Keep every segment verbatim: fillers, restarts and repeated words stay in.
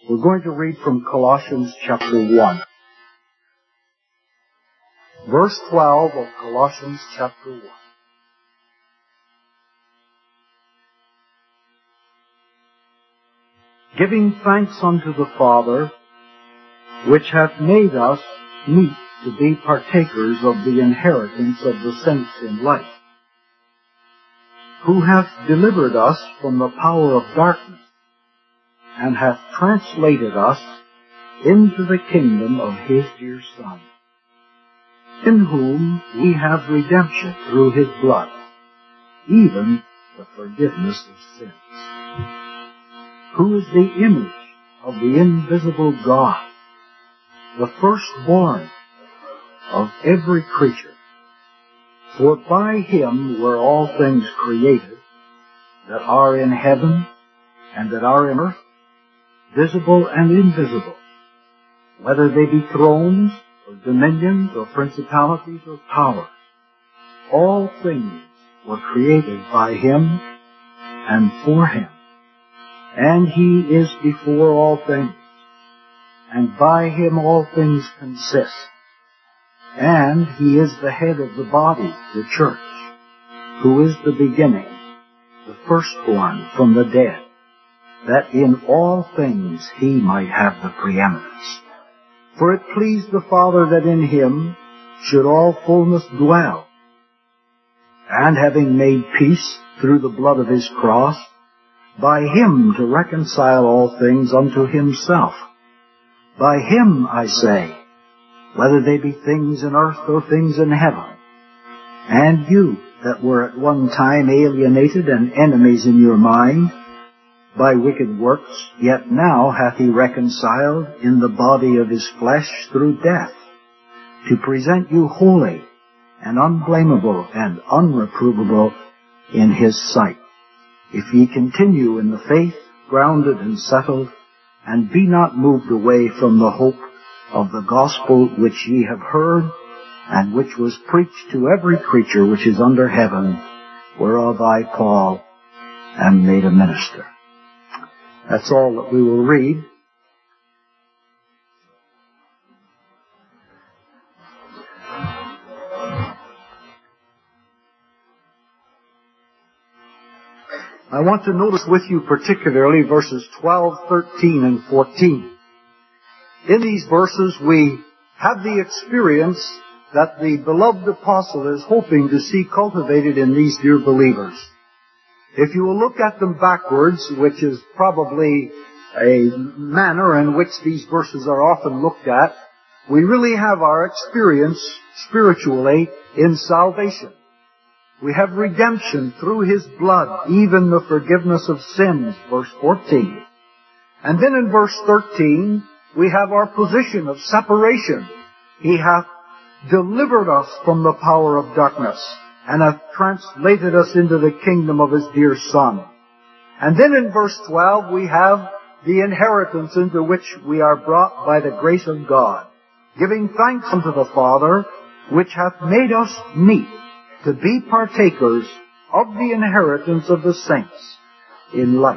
We're going to read from Colossians chapter one. Verse twelve of Colossians chapter one. Giving thanks unto the Father, which hath made us meet to be partakers of the inheritance of the saints in light, who hath delivered us from the power of darkness, and hath translated us into the kingdom of his dear Son, in whom we have redemption through his blood, even the forgiveness of sins, who is the image of the invisible God, the firstborn of every creature. For by him were all things created, that are in heaven and that are in earth, visible and invisible, whether they be thrones or dominions or principalities or powers. All things were created by him and for him. And he is before all things, and by him all things consist. And he is the head of the body, the church, who is the beginning, the firstborn from the dead, that in all things he might have the preeminence. For it pleased the Father that in him should all fullness dwell, and having made peace through the blood of his cross, by him to reconcile all things unto himself. By him, I say, whether they be things in earth or things in heaven. And you that were at one time alienated and enemies in your mind, by wicked works, yet now hath he reconciled in the body of his flesh through death, to present you holy and unblameable and unreprovable in his sight, if ye continue in the faith, grounded and settled, and be not moved away from the hope of the gospel which ye have heard, and which was preached to every creature which is under heaven, whereof I, Paul, am made a minister. That's all that we will read. I want to notice with you particularly verses twelve, thirteen, and fourteen. In these verses we have the experience that the beloved apostle is hoping to see cultivated in these dear believers. If you will look at them backwards, which is probably a manner in which these verses are often looked at, we really have our experience spiritually in salvation. We have redemption through his blood, even the forgiveness of sins, verse fourteen. And then in verse thirteen, we have our position of separation. He hath delivered us from the power of darkness, and hath translated us into the kingdom of his dear Son. And then in verse twelve, we have the inheritance into which we are brought by the grace of God, giving thanks unto the Father, which hath made us meet to be partakers of the inheritance of the saints in light.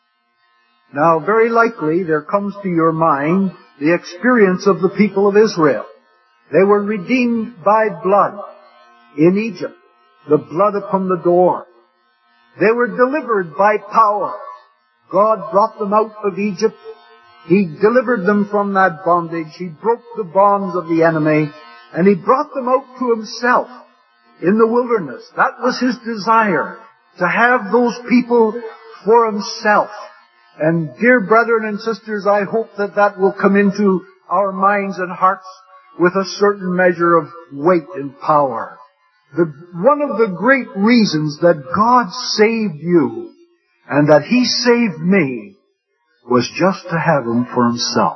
Now, very likely there comes to your mind the experience of the people of Israel. They were redeemed by blood in Egypt, the blood upon the door. They were delivered by power. God brought them out of Egypt. He delivered them from that bondage. He broke the bonds of the enemy, and he brought them out to himself in the wilderness. That was his desire, to have those people for himself. And dear brethren and sisters, I hope that that will come into our minds and hearts with a certain measure of weight and power. The, one of the great reasons that God saved you and that he saved me was just to have him for himself.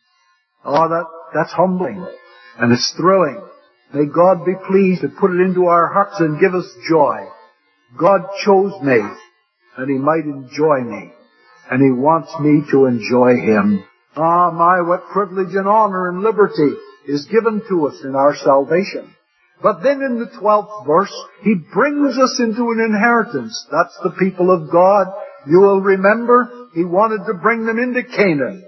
Oh, that, that's humbling and it's thrilling. May God be pleased to put it into our hearts and give us joy. God chose me, and he might enjoy me, and he wants me to enjoy him. Ah, my, what privilege and honor and liberty is given to us in our salvation. But then in the twelfth verse, he brings us into an inheritance. That's the people of God. You will remember, he wanted to bring them into Canaan.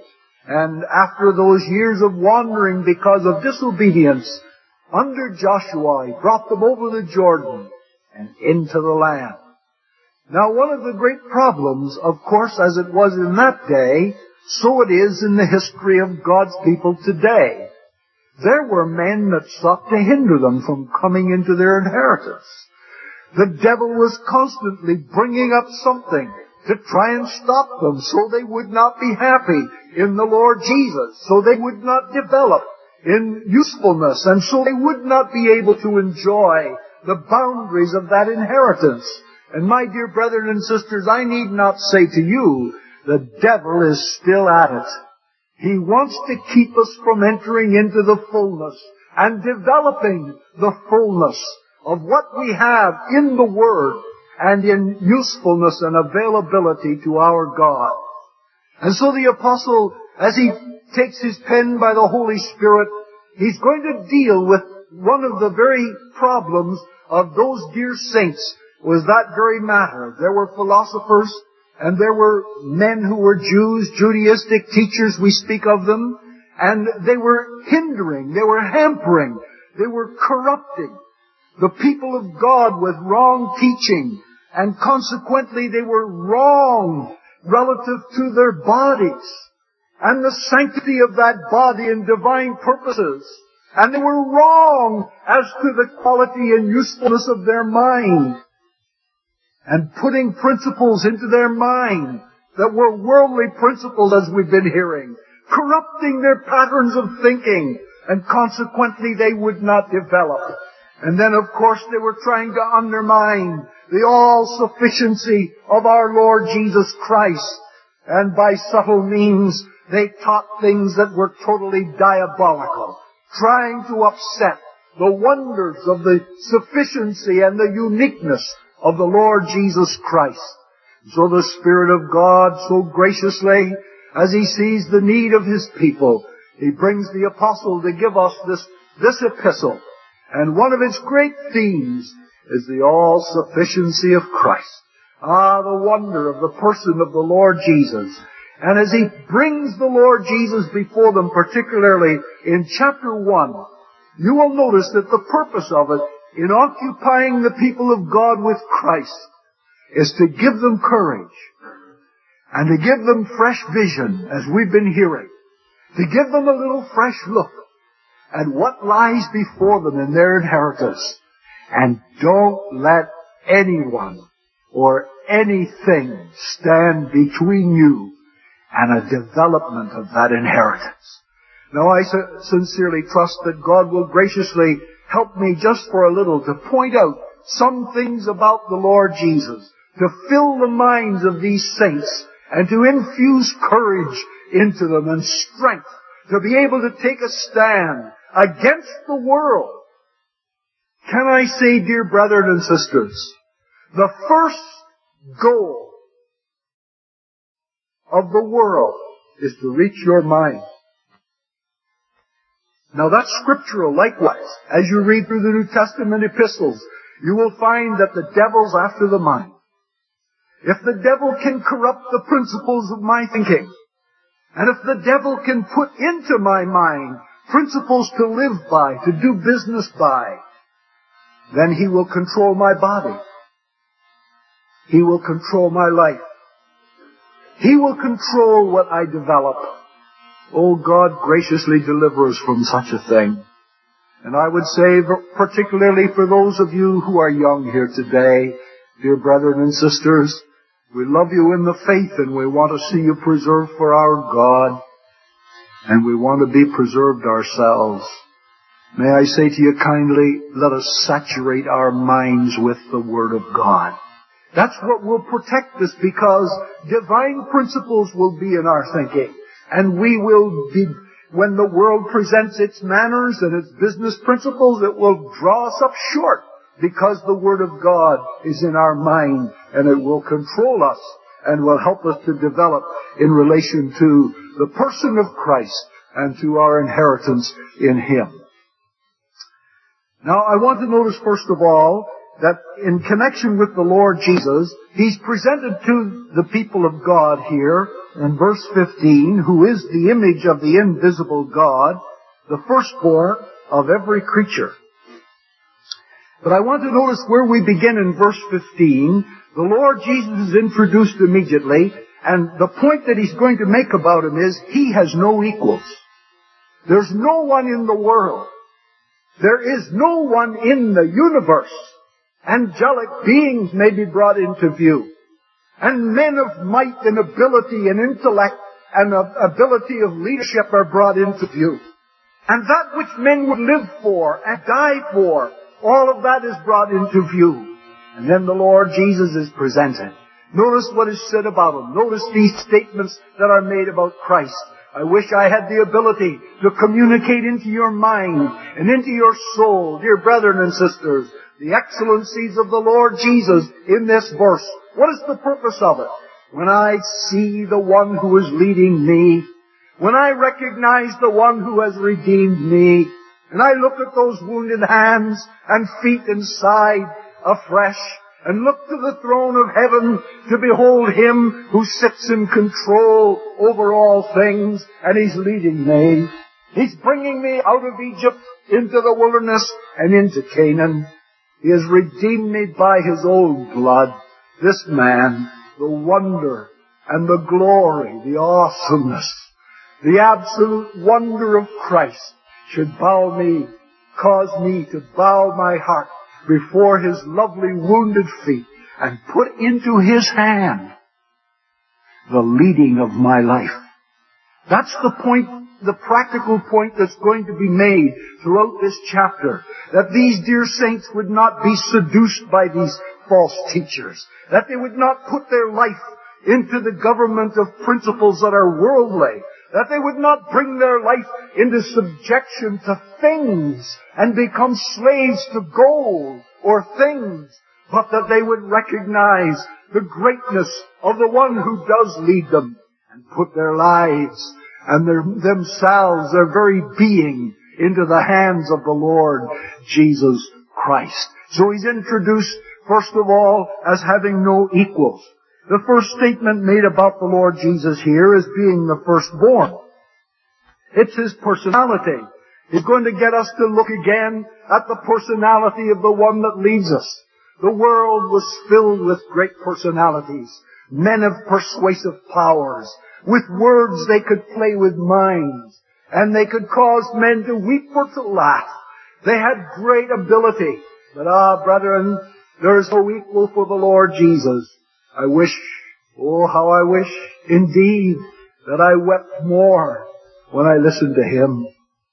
And after those years of wandering because of disobedience, under Joshua, he brought them over the Jordan and into the land. Now, one of the great problems, of course, as it was in that day, so it is in the history of God's people today. There were men that sought to hinder them from coming into their inheritance. The devil was constantly bringing up something to try and stop them so they would not be happy in the Lord Jesus, so they would not develop in usefulness, and so they would not be able to enjoy the boundaries of that inheritance. And my dear brethren and sisters, I need not say to you, the devil is still at it. He wants to keep us from entering into the fullness and developing the fullness of what we have in the Word and in usefulness and availability to our God. And so the apostle, as he takes his pen by the Holy Spirit, he's going to deal with one of the very problems of those dear saints, was that very matter. There were philosophers, and there were men who were Jews, Judaistic teachers, we speak of them, and they were hindering, they were hampering, they were corrupting the people of God with wrong teaching, and consequently they were wrong relative to their bodies and the sanctity of that body and divine purposes. And they were wrong as to the quality and usefulness of their mind, and putting principles into their mind that were worldly principles, as we've been hearing, corrupting their patterns of thinking, and consequently they would not develop. And then, of course, they were trying to undermine the all-sufficiency of our Lord Jesus Christ. And by subtle means, they taught things that were totally diabolical, trying to upset the wonders of the sufficiency and the uniqueness of the Lord Jesus Christ. So the Spirit of God, so graciously, as He sees the need of His people, He brings the apostle to give us this, this epistle. And one of its great themes is the all-sufficiency of Christ. Ah, the wonder of the person of the Lord Jesus. And as he brings the Lord Jesus before them, particularly in chapter one, you will notice that the purpose of it in occupying the people of God with Christ is to give them courage and to give them fresh vision, as we've been hearing, to give them a little fresh look at what lies before them in their inheritance. And don't let anyone or anything stand between you and a development of that inheritance. Now, I sincerely trust that God will graciously help me just for a little to point out some things about the Lord Jesus, to fill the minds of these saints, and to infuse courage into them and strength to be able to take a stand against the world. Can I say, dear brethren and sisters, the first goal of the world is to reach your mind. Now that's scriptural likewise. As you read through the New Testament epistles, you will find that the devil's after the mind. If the devil can corrupt the principles of my thinking, and if the devil can put into my mind principles to live by, to do business by, then he will control my body. He will control my life. He will control what I develop. Oh, God graciously deliver us from such a thing. And I would say, particularly for those of you who are young here today, dear brethren and sisters, we love you in the faith and we want to see you preserved for our God. And we want to be preserved ourselves. May I say to you kindly, let us saturate our minds with the Word of God. That's what will protect us, because divine principles will be in our thinking. And we will be, when the world presents its manners and its business principles, it will draw us up short, because the Word of God is in our mind and it will control us and will help us to develop in relation to the person of Christ and to our inheritance in Him. Now, I want to notice, first of all, that in connection with the Lord Jesus, He's presented to the people of God here in verse fifteen, who is the image of the invisible God, the firstborn of every creature. But I want to notice where we begin in verse fifteen. The Lord Jesus is introduced immediately, and the point that he's going to make about him is, he has no equals. There's no one in the world. There is no one in the universe. Angelic beings may be brought into view, and men of might and ability and intellect and ability of leadership are brought into view. And that which men would live for and die for, all of that is brought into view. And then the Lord Jesus is presented. Notice what is said about him. Notice these statements that are made about Christ. I wish I had the ability to communicate into your mind and into your soul, dear brethren and sisters, the excellencies of the Lord Jesus in this verse. What is the purpose of it? When I see the one who is leading me, when I recognize the one who has redeemed me, and I look at those wounded hands and feet and side afresh, and look to the throne of heaven to behold him who sits in control over all things, and he's leading me. He's bringing me out of Egypt into the wilderness and into Canaan. He has redeemed me by his own blood. This man, the wonder and the glory, the awesomeness, the absolute wonder of Christ should bow me, cause me to bow my heart before his lovely wounded feet and put into his hand the leading of my life. That's the point, the practical point that's going to be made throughout this chapter. That these dear saints would not be seduced by these false teachers. That they would not put their life into the government of principles that are worldly. That they would not bring their life into subjection to things and become slaves to gold or things, but that they would recognize the greatness of the one who does lead them and put their lives and their, themselves, their very being, into the hands of the Lord Jesus Christ. So he's introduced, first of all, as having no equals. The first statement made about the Lord Jesus here is being the firstborn. It's his personality. He's going to get us to look again at the personality of the one that leads us. The world was filled with great personalities, men of persuasive powers. With words they could play with minds, and they could cause men to weep or to laugh. They had great ability. But ah, brethren, there is no equal for the Lord Jesus. I wish, oh how I wish, indeed, that I wept more when I listened to him,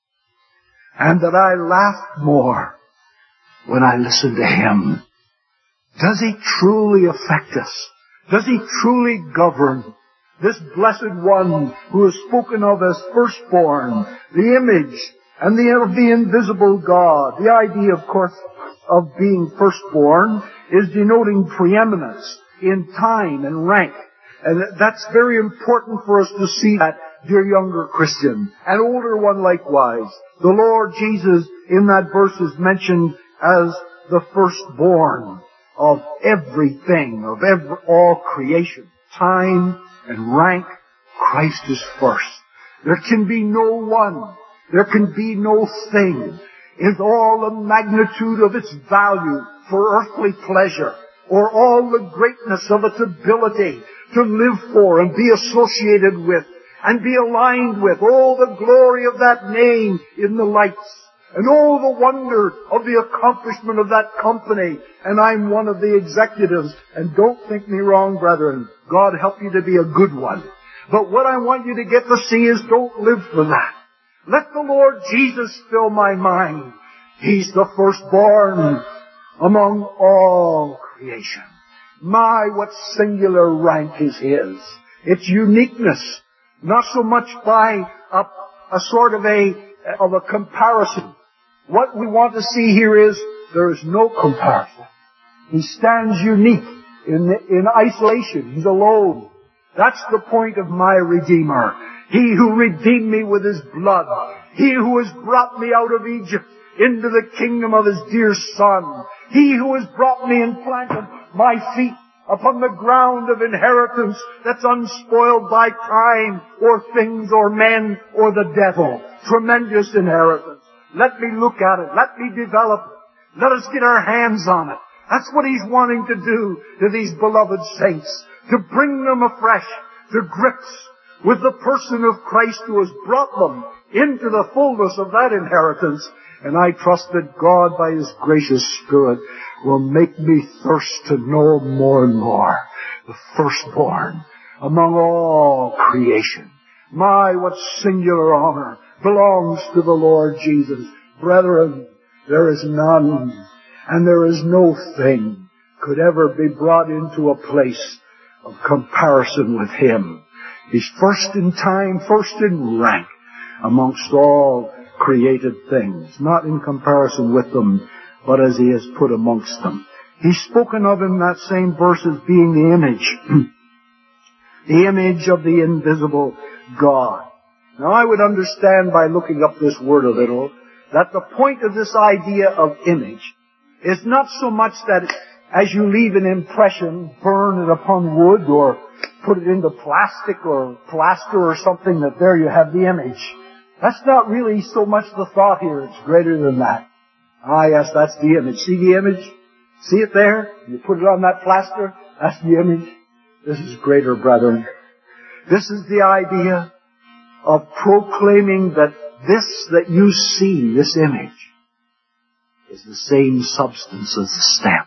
and that I laughed more when I listened to him. Does he truly affect us? Does he truly govern? This blessed one who is spoken of as firstborn, the image and the of the invisible God. The idea, of course, of being firstborn is denoting preeminence in time and rank. And that's very important for us to see that, dear younger Christian. An older one likewise. The Lord Jesus in that verse is mentioned as the firstborn of everything, of every, all creation. Time and rank, Christ is first. There can be no one, there can be no thing in all the magnitude of its value for earthly pleasure, or all the greatness of its ability to live for and be associated with and be aligned with, all the glory of that name in the lights, and all the wonder of the accomplishment of that company. And I'm one of the executives. And don't think me wrong, brethren. God help you to be a good one. But what I want you to get to see is don't live for that. Let the Lord Jesus fill my mind. He's the firstborn among all creation. My, what singular rank is his. Its uniqueness. Not so much by a, a sort of a, of a comparison. What we want to see here is there is no comparison. He stands unique in, in isolation. He's alone. That's the point of my Redeemer. He who redeemed me with his blood. He who has brought me out of Egypt into the kingdom of his dear Son. He who has brought me and planted my feet upon the ground of inheritance that's unspoiled by time or things or men or the devil. Tremendous inheritance. Let me look at it. Let me develop it. Let us get our hands on it. That's what He's wanting to do to these beloved saints. To bring them afresh to grips with the person of Christ who has brought them into the fullness of that inheritance. And I trust that God, by His gracious Spirit, will make me thirst to know more and more the firstborn among all creation. My, what singular honor belongs to the Lord Jesus. Brethren, there is none, and there is no thing could ever be brought into a place of comparison with Him. He's first in time, first in rank amongst all created things, not in comparison with them, but as He has put amongst them. He's spoken of in that same verse as being the image, the image of the invisible God. Now I would understand by looking up this word a little that the point of this idea of image is not so much that as you leave an impression, burn it upon wood or put it into plastic or plaster or something, that there you have the image. That's not really so much the thought here. It's greater than that. Ah, yes, that's the image. See the image? See it there? You put it on that plaster? That's the image. This is greater, brethren. This is the idea of proclaiming that this that you see, this image, is the same substance as the stamp.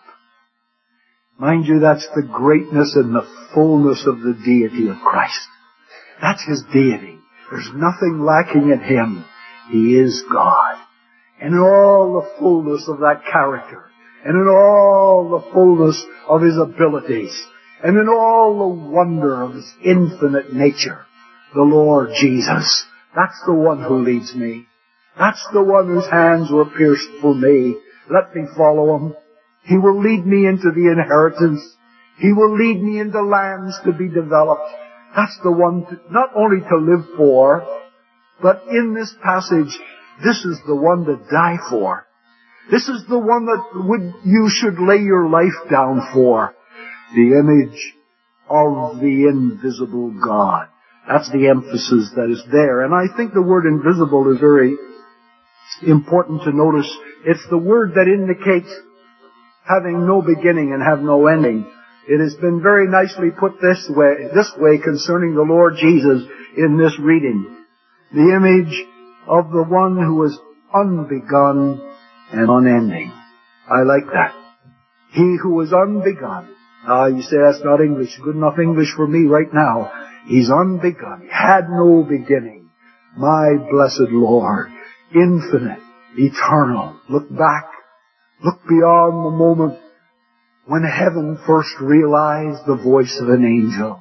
Mind you, that's the greatness and the fullness of the deity of Christ. That's His deity. There's nothing lacking in Him. He is God. And in all the fullness of that character, and in all the fullness of His abilities, and in all the wonder of His infinite nature, the Lord Jesus, that's the one who leads me. That's the one whose hands were pierced for me. Let me follow Him. He will lead me into the inheritance. He will lead me into lands to be developed. That's the one to, not only to live for, but in this passage, this is the one to die for. This is the one that would, you should lay your life down for. The image of the invisible God. That's the emphasis that is there. And I think the word invisible is very important to notice. It's the word that indicates having no beginning and have no ending. It has been very nicely put this way, this way concerning the Lord Jesus in this reading. The image of the one who is unbegun and unending. I like that. He who is unbegun. Ah, you say that's not English. Good enough English for me right now. He's unbegun. He had no beginning. My blessed Lord. Infinite. Eternal. Look back. Look beyond the moment when heaven first realized the voice of an angel.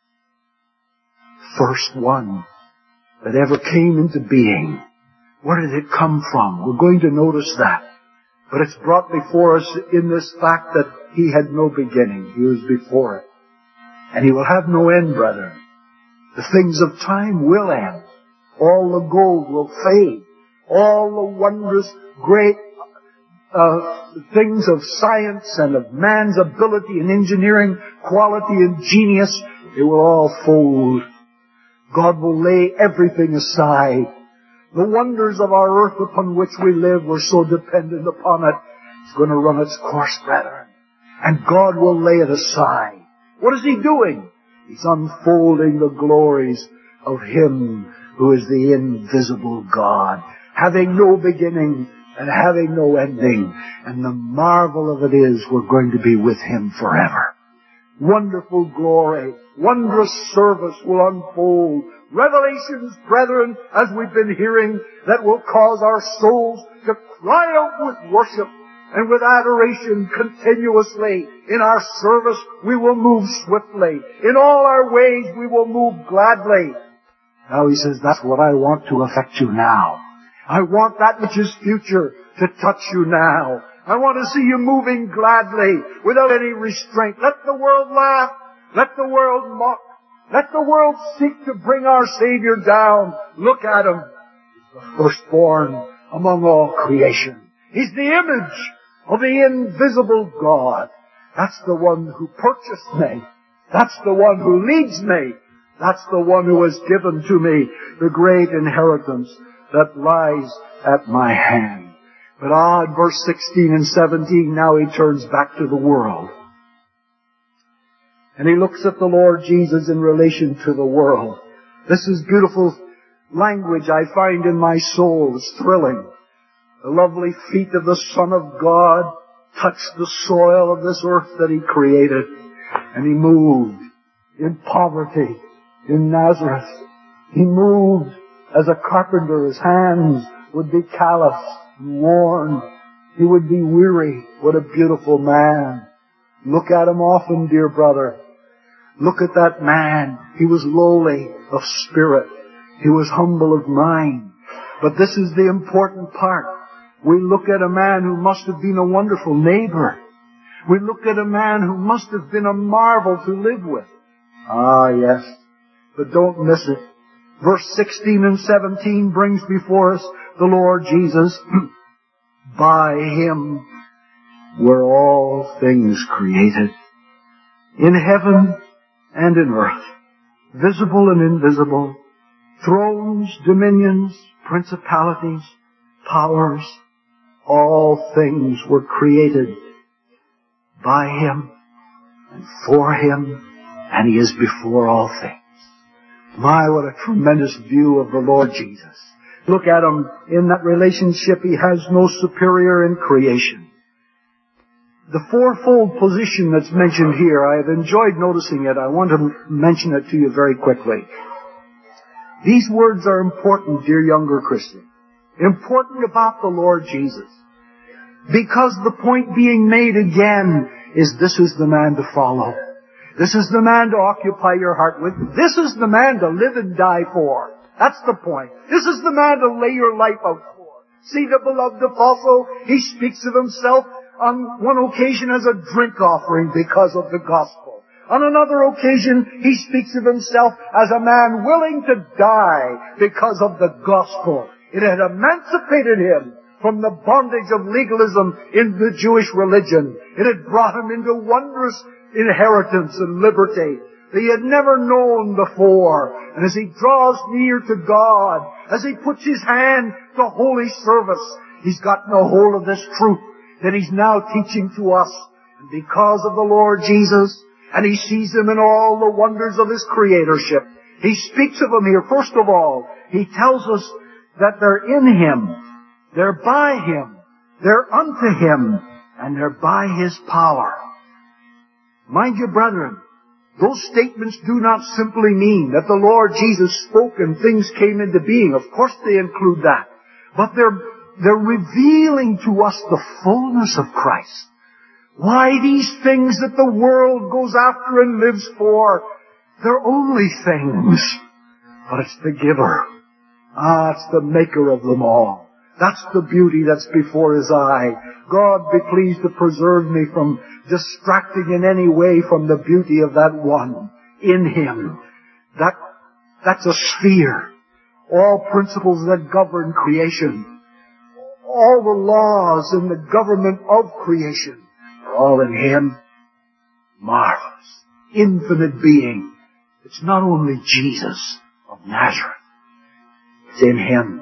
First one that ever came into being. Where did it come from? We're going to notice that. But it's brought before us in this fact that He had no beginning. He was before it. And He will have no end, brethren. The things of time will end. All the gold will fade. All the wondrous, great uh, things of science and of man's ability and engineering, quality and genius, it will all fold. God will lay everything aside. The wonders of our earth upon which we live, we're so dependent upon it. It's going to run its course, brethren. And God will lay it aside. What is He doing? He's unfolding the glories of Him who is the invisible God, having no beginning and having no ending. And the marvel of it is we're going to be with Him forever. Wonderful glory, wondrous service will unfold. Revelations, brethren, as we've been hearing, that will cause our souls to cry out with worship and with adoration continuously. In our service, we will move swiftly. In all our ways, we will move gladly. Now He says, that's what I want to affect you now. I want that which is future to touch you now. I want to see you moving gladly, without any restraint. Let the world laugh. Let the world mock. Let the world seek to bring our Savior down. Look at Him. He's the firstborn among all creation. He's the image of the invisible God. That's the one who purchased me. That's the one who leads me. That's the one who has given to me the great inheritance that lies at my hand. But ah, in verse sixteen and seventeen, now he turns back to the world. And he looks at the Lord Jesus in relation to the world. This is beautiful language I find in my soul. It's thrilling. The lovely feet of the Son of God touched the soil of this earth that He created. And He moved in poverty in Nazareth. He moved as a carpenter. His hands would be callous and worn. He would be weary. What a beautiful man. Look at Him often, dear brother. Look at that man. He was lowly of spirit. He was humble of mind. But this is the important part. We look at a man who must have been a wonderful neighbor. We look at a man who must have been a marvel to live with. Ah, yes. But don't miss it. Verse sixteen and seventeen brings before us the Lord Jesus. By Him were all things created, in heaven and in earth, visible and invisible, thrones, dominions, principalities, powers. All things were created by Him and for Him, and He is before all things. My, what a tremendous view of the Lord Jesus. Look at Him in that relationship. He has no superior in creation. The fourfold position that's mentioned here, I have enjoyed noticing it. I want to mention it to you very quickly. These words are important, dear younger Christian. Important about the Lord Jesus. Because the point being made again is this is the man to follow. This is the man to occupy your heart with. This is the man to live and die for. That's the point. This is the man to lay your life out for. See the beloved apostle, he speaks of himself on one occasion as a drink offering because of the gospel. On another occasion, he speaks of himself as a man willing to die because of the gospel. It had emancipated him from the bondage of legalism in the Jewish religion. It had brought him into wondrous inheritance and liberty that he had never known before. And as he draws near to God, as he puts his hand to holy service, he's gotten a hold of this truth that he's now teaching to us. And because of the Lord Jesus, and he sees Him in all the wonders of His creatorship, he speaks of Him here. First of all, he tells us that they're in Him, they're by Him, they're unto Him, and they're by His power. Mind you, brethren, those statements do not simply mean that the Lord Jesus spoke and things came into being. Of course they include that. But they're, they're revealing to us the fullness of Christ. Why these things that the world goes after and lives for, they're only things. But it's the giver. Ah, it's the maker of them all. That's the beauty that's before His eye. God be pleased to preserve me from distracting in any way from the beauty of that one in Him. That, that's a sphere. All principles that govern creation. All the laws in the government of creation are all in Him. Marvelous. Infinite being. It's not only Jesus of Nazareth. It's in Him.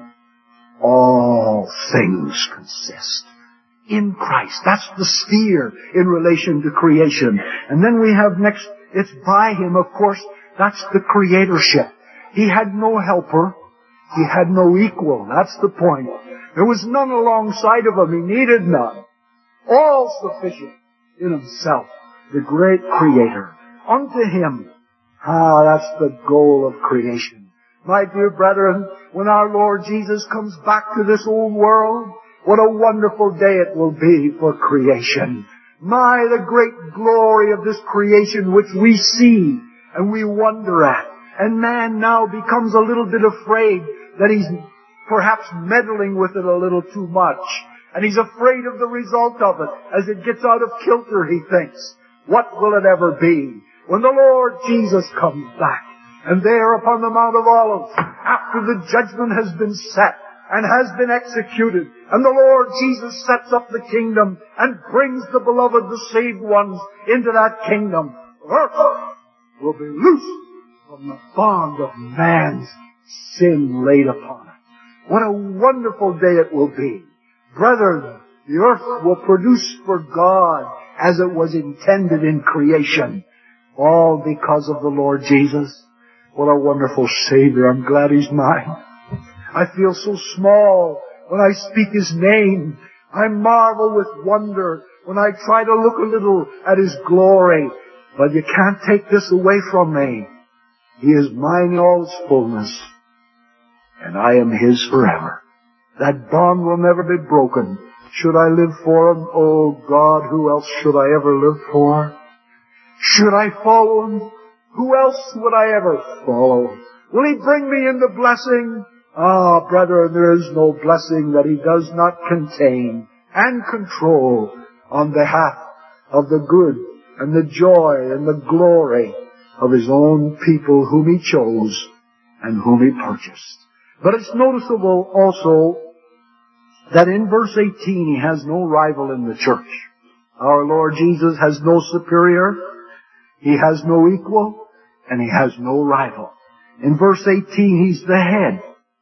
All things consist. In Christ. That's the sphere in relation to creation. And then we have next, it's by Him, of course, that's the creatorship. He had no helper. He had no equal. That's the point. There was none alongside of Him. He needed none. All sufficient in Himself. The great Creator. Unto Him. Ah, that's the goal of creation. My dear brethren, when our Lord Jesus comes back to this old world, what a wonderful day it will be for creation. My, the great glory of this creation which we see and we wonder at. And man now becomes a little bit afraid that he's perhaps meddling with it a little too much. And he's afraid of the result of it. As it gets out of kilter, he thinks, what will it ever be when the Lord Jesus comes back? And there upon the Mount of Olives, after the judgment has been set, and has been executed. And the Lord Jesus sets up the kingdom and brings the beloved, the saved ones into that kingdom. Earth will be loosed from the bond of man's sin laid upon it. What a wonderful day it will be. Brethren, the earth will produce for God as it was intended in creation. All because of the Lord Jesus. What a wonderful Savior. I'm glad He's mine. I feel so small when I speak His name. I marvel with wonder when I try to look a little at His glory. But you can't take this away from me. He is mine in all His fullness. And I am His forever. That bond will never be broken. Should I live for Him? Oh God, who else should I ever live for? Should I follow Him? Who else would I ever follow? Will He bring me into blessing? Ah, brethren, there is no blessing that He does not contain and control on behalf of the good and the joy and the glory of His own people whom He chose and whom He purchased. But it's noticeable also that in verse eighteen He has no rival in the church. Our Lord Jesus has no superior, He has no equal, and He has no rival. In verse eighteen He's the head.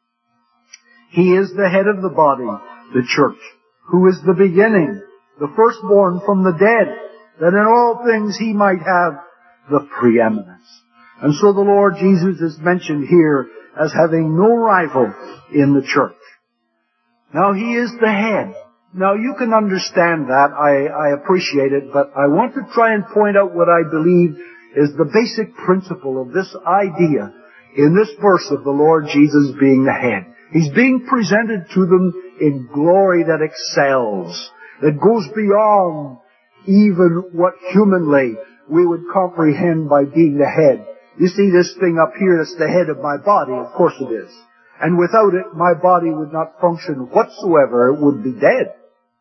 He is the head of the body, the church, who is the beginning, the firstborn from the dead, that in all things He might have the preeminence. And so the Lord Jesus is mentioned here as having no rival in the church. Now He is the head. Now you can understand that. I, I appreciate it, but I want to try and point out what I believe is the basic principle of this idea in this verse of the Lord Jesus being the head. He's being presented to them in glory that excels, that goes beyond even what humanly we would comprehend by being the head. You see this thing up here that's the head of my body, of course it is. And without it, my body would not function whatsoever. It would be dead.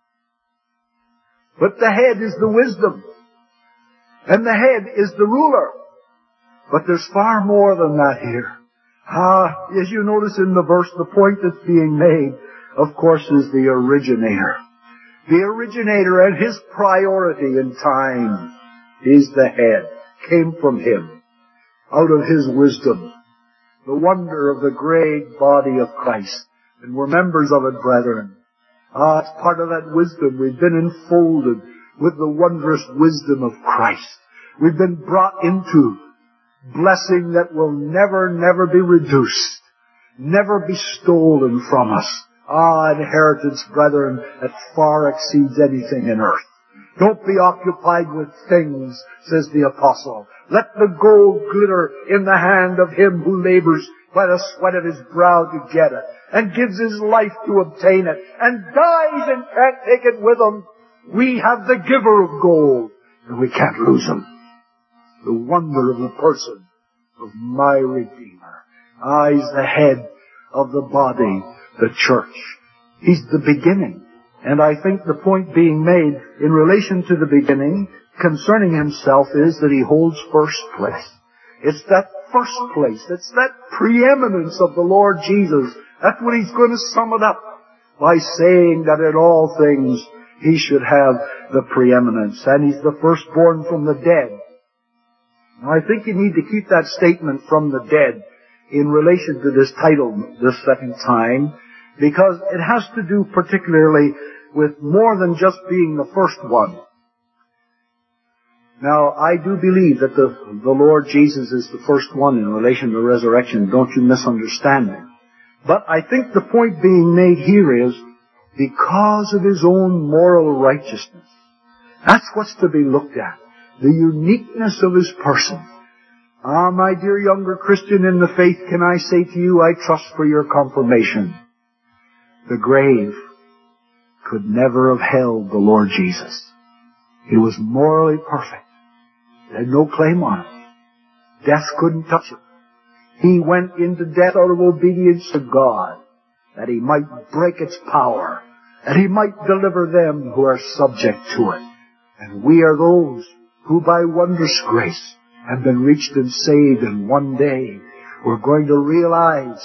But the head is the wisdom. And the head is the ruler. But there's far more than that here. Ah, as you notice in the verse, the point that's being made, of course, is the originator. The originator and His priority in time is the head. Came from Him. Out of His wisdom. The wonder of the great body of Christ. And we're members of it, brethren. Ah, it's part of that wisdom. We've been enfolded with the wondrous wisdom of Christ. We've been brought into blessing that will never, never be reduced. Never be stolen from us. Ah, inheritance, brethren, that far exceeds anything in earth. Don't be occupied with things, says the apostle. Let the gold glitter in the hand of him who labors by the sweat of his brow to get it, and gives his life to obtain it, and dies and can't take it with him. We have the giver of gold, and we can't lose him. The wonder of the person of my Redeemer. Ah, He's the head of the body, the church. He's the beginning. And I think the point being made in relation to the beginning concerning Himself is that He holds first place. It's that first place. It's that preeminence of the Lord Jesus. That's what He's going to sum it up by saying that in all things He should have the preeminence. And He's the firstborn from the dead. Now I think you need to keep that statement from the dead in relation to this title this second time, because it has to do particularly with more than just being the first one. Now, I do believe that the, the Lord Jesus is the first one in relation to resurrection. Don't you misunderstand me. But I think the point being made here is because of His own moral righteousness. That's what's to be looked at. The uniqueness of His person. Ah, my dear younger Christian in the faith, can I say to you, I trust for your confirmation. The grave could never have held the Lord Jesus. He was morally perfect. It had no claim on it. Death couldn't touch it. He went into death out of obedience to God, that He might break its power, that He might deliver them who are subject to it. And we are those who by wondrous grace have been reached and saved, and one day we're going to realize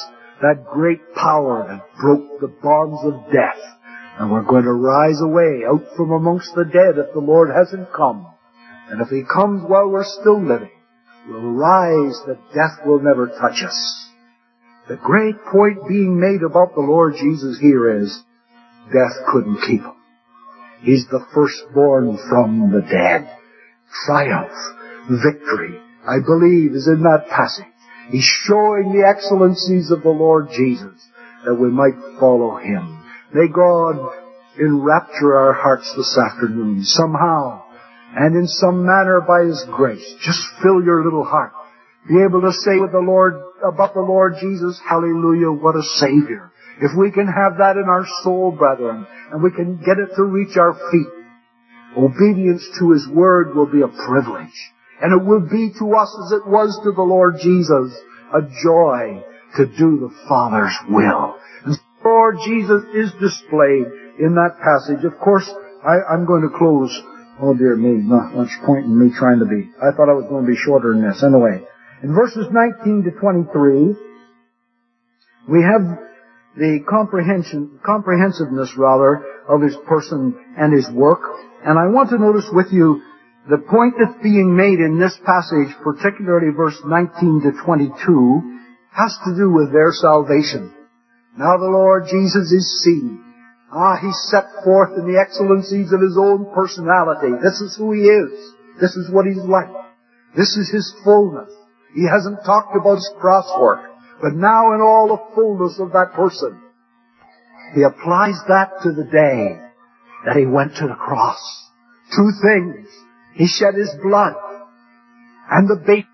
that great power that broke the bonds of death. And we're going to rise away out from amongst the dead if the Lord hasn't come. And if He comes while we're still living, we'll rise that death will never touch us. The great point being made about the Lord Jesus here is, death couldn't keep Him. He's the firstborn from the dead. Triumph, victory, I believe, is in that passage. He's showing the excellencies of the Lord Jesus, that we might follow Him. May God enrapture our hearts this afternoon somehow, and in some manner by His grace. Just fill your little heart. Be able to say with the Lord, about the Lord Jesus, hallelujah, what a Savior. If we can have that in our soul, brethren, and we can get it to reach our feet, obedience to His Word will be a privilege. And it will be to us as it was to the Lord Jesus, a joy to do the Father's will. And the Lord Jesus is displayed in that passage. Of course, I, I'm going to close. Oh dear me, not much point in me trying to be. I thought I was going to be shorter than this. Anyway, in verses nineteen to twenty-three, we have the comprehension, comprehensiveness rather, of His person and His work. And I want to notice with you the point that's being made in this passage, particularly verse nineteen to twenty-two, has to do with their salvation. Now the Lord Jesus is seen. Ah, He's set forth in the excellencies of His own personality. This is who He is. This is what He's like. This is His fullness. He hasn't talked about His cross work, but now in all the fullness of that person, He applies that to the day that He went to the cross. Two things. He shed His blood. And the basic,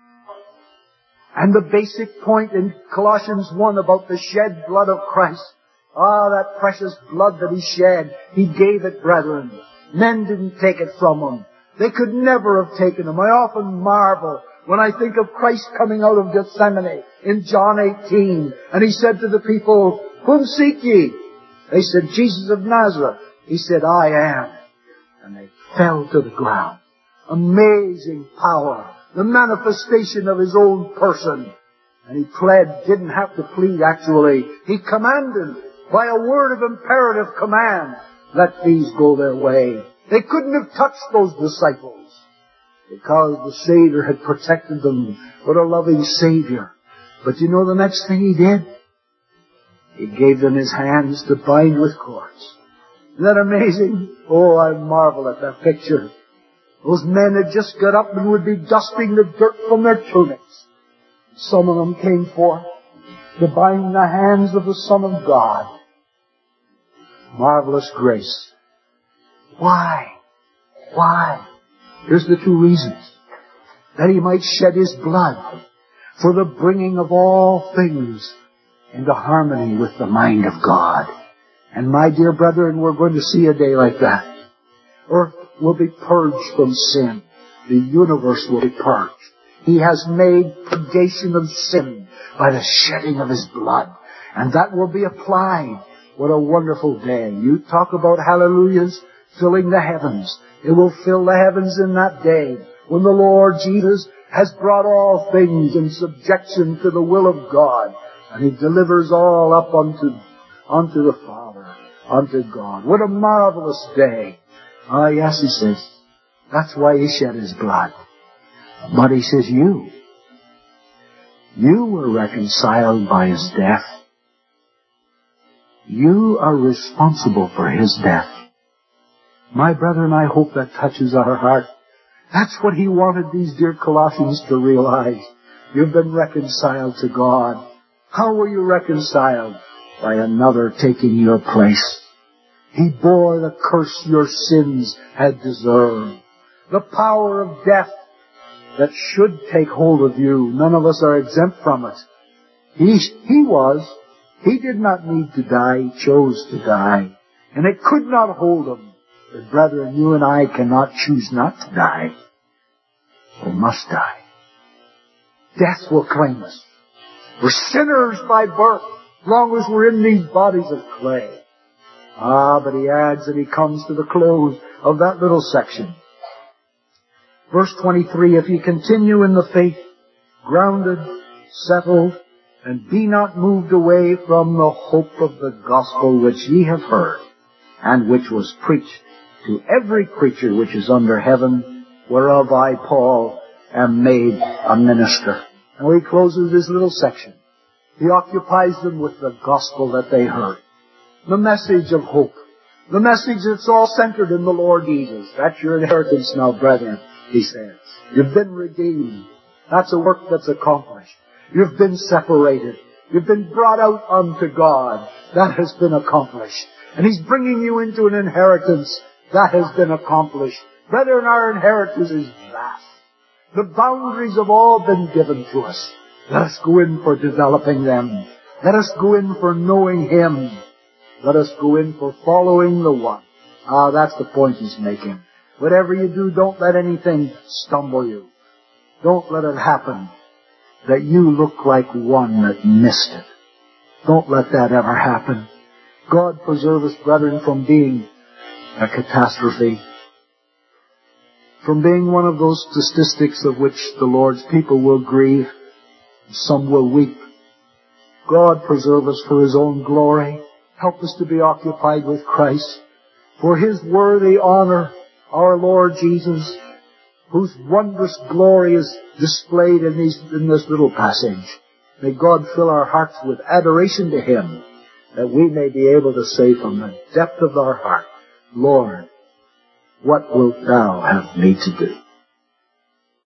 and the basic point in Colossians one about the shed blood of Christ. Ah, that precious blood that He shed. He gave it, brethren. Men didn't take it from Him. They could never have taken Him. I often marvel when I think of Christ coming out of Gethsemane in John eighteen. And He said to the people, "Whom seek ye?" They said, "Jesus of Nazareth." He said, "I am." And they fell to the ground. Amazing power. The manifestation of His own person. And He pled, didn't have to plead actually. He commanded by a word of imperative command, let these go their way. They couldn't have touched those disciples because the Savior had protected them. What a loving Savior. But you know the next thing He did? He gave them His hands to bind with cords. Isn't that amazing? Oh, I marvel at that picture. Those men had just got up and would be dusting the dirt from their tunics. Some of them came forth to bind the hands of the Son of God. Marvelous grace. Why? Why? Here's the two reasons. That He might shed His blood for the bringing of all things into harmony with the mind of God. And my dear brethren, we're going to see a day like that. Earth will be purged from sin. The universe will be purged. He has made purgation of sin by the shedding of His blood. And that will be applied. What a wonderful day. You talk about hallelujahs filling the heavens. It will fill the heavens in that day when the Lord Jesus has brought all things in subjection to the will of God. And He delivers all up unto, unto the Father, unto God. What a marvelous day. Ah, yes, He says. That's why He shed His blood. But He says, you, you were reconciled by His death. You are responsible for His death. My brethren, I hope that touches our heart. That's what He wanted these dear Colossians to realize. You've been reconciled to God. How were you reconciled? By another taking your place. He bore the curse your sins had deserved. The power of death that should take hold of you. None of us are exempt from it. He, he was. He did not need to die. He chose to die. And it could not hold Him. But brethren, you and I cannot choose not to die. We must die. Death will claim us. We're sinners by birth, as long as we're in these bodies of clay. Ah, but He adds and He comes to the close of that little section. Verse twenty-three, if ye continue in the faith, grounded, settled, And be not moved away from the hope of the gospel which ye have heard, and which was preached to every creature which is under heaven, whereof I, Paul, am made a minister. And he closes this little section. He occupies them with the gospel that they heard. The message of hope. The message that's all centered in the Lord Jesus. That's your inheritance now, brethren, he says. You've been redeemed. That's a work that's accomplished. You've been separated. You've been brought out unto God. That has been accomplished. And he's bringing you into an inheritance. That has been accomplished. Brethren, our inheritance is vast. The boundaries have all been given to us. Let us go in for developing them. Let us go in for knowing him. Let us go in for following the one. Ah, that's the point he's making. Whatever you do, don't let anything stumble you. Don't let it happen that you look like one that missed it. Don't let that ever happen. God preserve us, brethren, from being a catastrophe, from being one of those statistics of which the Lord's people will grieve, and some will weep. God preserve us for his own glory. Help us to be occupied with Christ, for his worthy honor, our Lord Jesus, whose wondrous glory is displayed in, these, in this little passage. May God fill our hearts with adoration to him, that we may be able to say from the depth of our heart, Lord, what wilt thou have me to do?